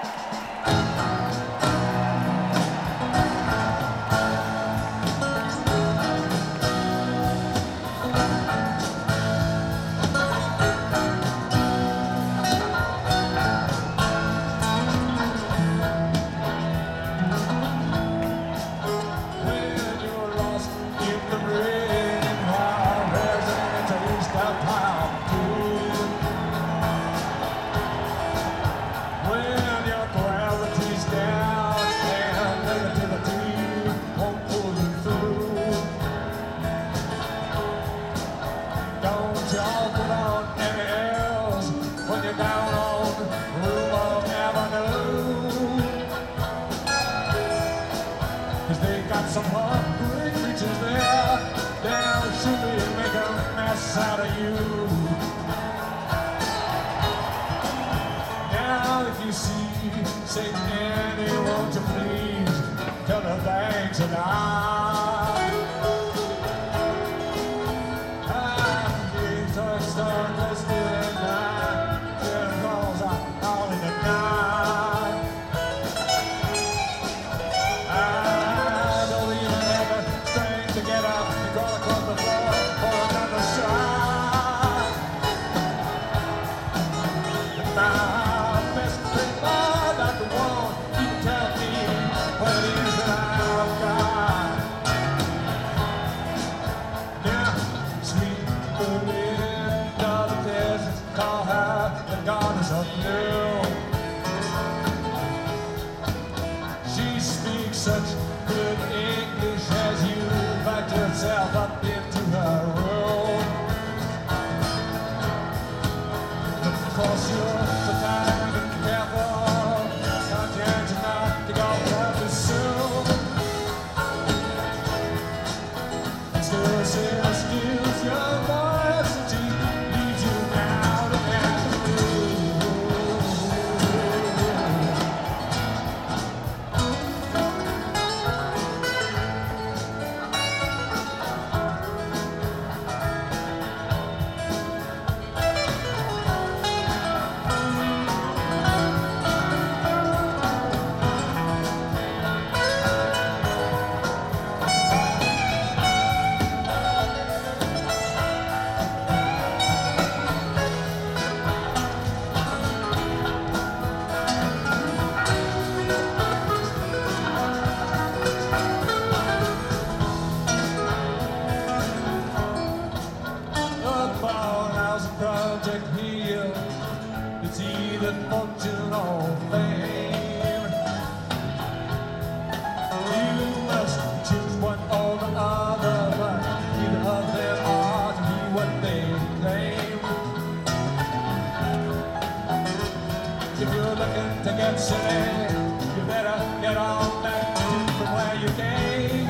Some hungry creatures there, they'll surely make a mess out of you. Now if you see St. Annie, won't you please tell her thanks and let's do it now. There goes all in the night. To get up and go across the floor for another shot. And my best friend, not the one, you can tell me what it is that I've got. Now, sweet Belinda of the desert, call her the goddess of blue. She speaks such good English as you invite yourself up into her room. Of course you're so tired and careful, conscientious not to go out too soon. Still says steals your voice and she leaves you out of Project here, it's either fortune or fame. You must choose one or the other, but neither of them are to be what they claim. If you're looking to get silly, you better get on back from where you came.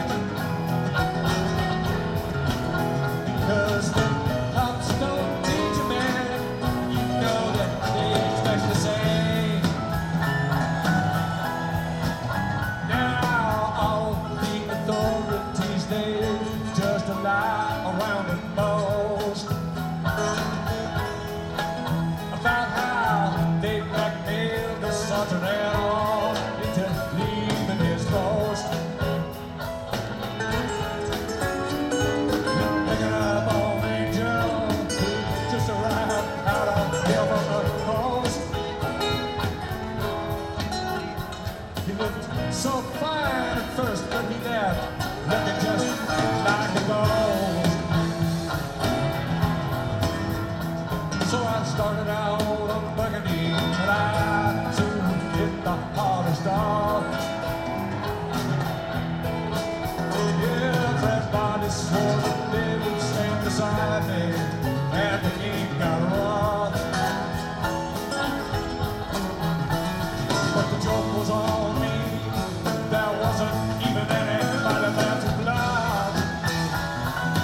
Because the cops don't teach a man, you know that they expect the same. Now all the authorities, they just lie around at most about how they blackmailed the sergeant at all into leaving his post. So fine at first, but he left looking just like a ghost. So I started out on Burgundy, and I soon hit the hardest off. Yeah, that body swore that they would stand beside me, and the king got rough. But the joke was on me. There wasn't even anybody there to bluff.